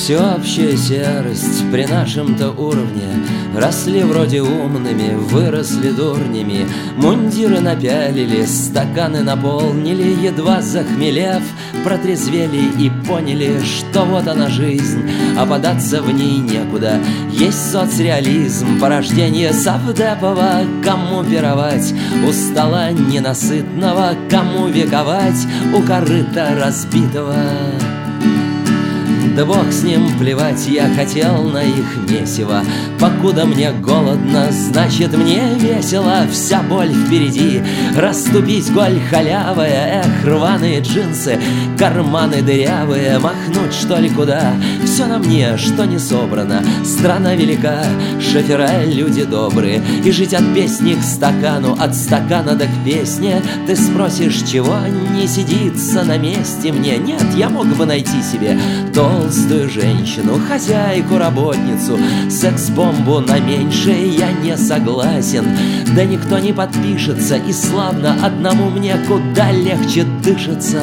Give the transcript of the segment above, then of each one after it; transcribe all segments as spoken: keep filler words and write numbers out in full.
Всеобщая серость при нашем-то уровне. Росли вроде умными, выросли дурнями. Мундиры напялили, стаканы наполнили. Едва захмелев, протрезвели и поняли, что вот она жизнь, а податься в ней некуда. Есть соцреализм, порождение Савдепова. Кому пировать у стола ненасытного, кому вековать у корыта разбитого. Да бог с ним, плевать я хотел на их месиво. Покуда мне голодно, значит мне весело. Вся боль впереди, расступить голь халявая. Эх, рваные джинсы, карманы дырявые. Махнуть что ли куда? Все на мне, что не собрано. Страна велика, шофера люди добрые. И жить от песни к стакану, от стакана до к песне. Ты спросишь, чего не сидится на месте мне? Нет, я мог бы найти себе толстую женщину, хозяйку, работницу. Секс-бомбу на меньшее я не согласен. Да никто не подпишется, и славно одному мне куда легче дышится.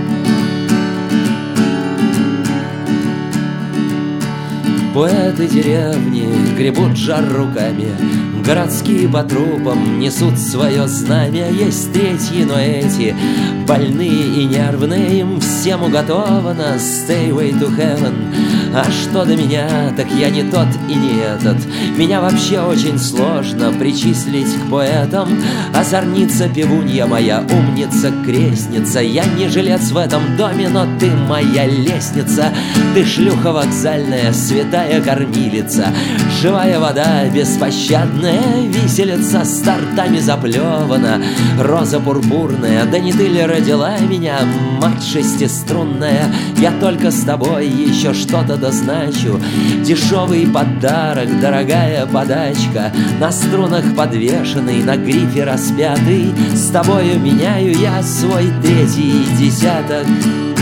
Поэты деревни гребут жар руками, городские по трупам несут свое знамя. Есть третьи, но эти больные и нервные, им всем уготовано Stairway to Heaven. А что до меня, так я не тот и не этот. Меня вообще очень сложно причислить к поэтам. Озорница певунья моя, умница, крестница. Я не жилец в этом доме, но ты моя лестница. Ты шлюха вокзальная, святая кормилица. Живая вода, беспощадная виселица. С тортами заплевана роза пурпурная. Да не ты ли родила меня, мать шестиструнная? Я только с тобой еще что-то дозначу. Дешевый подарок, дорогая подачка. На струнах подвешенный, на грифе распятый. С тобою меняю я свой третий десяток.